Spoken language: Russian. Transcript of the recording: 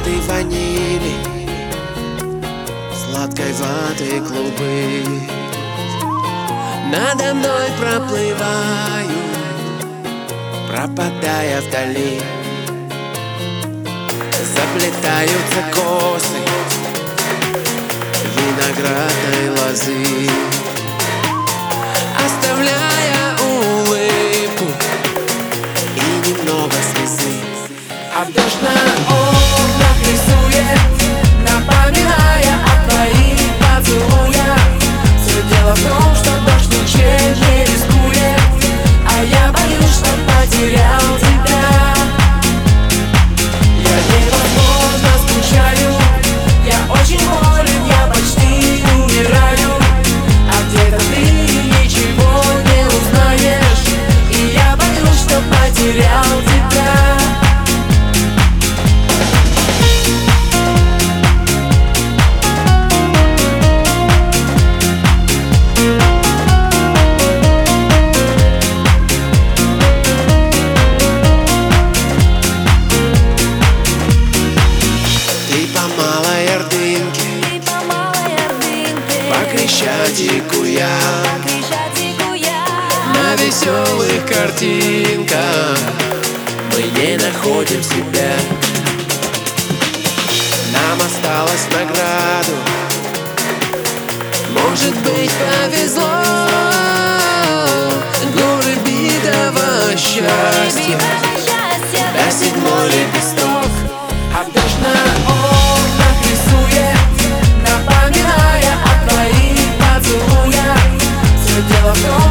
ароматы ванили, сладкой ваты клубы надо мной проплывают, пропадая вдали. Заплетаются косы виноградной лозы, оставляя улыбку и немного слезы. А дождь на окнах рисует, напоминая о твоих поцелуях. Все дело в том, что дождь ничем не рискует, а я боюсь, что потерял тебя. Я невозможно скучаю, я очень болен, я почти умираю. А где-то ты ничего не узнаешь, и я боюсь, что потерял тебя. По Крещатику я на веселых картинках мы не находим себя. Нам осталось награду, может быть, повезло. Горы битого счастья, до седьмой лепесток. А дождь на окнах рисует, напоминая о твоих поцелуях. Все дело в том,